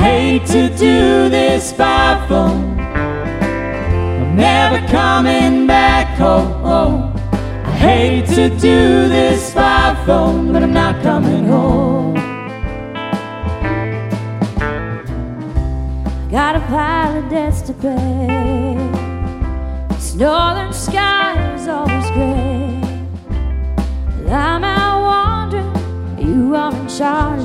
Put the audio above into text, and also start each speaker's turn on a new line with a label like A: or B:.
A: hate to do this by phone. I'm never coming back home. I hate to do this by phone, but I'm not coming home. Got a pile of debts to pay. This northern sky is always gray. I'm out wandering, you are in charge.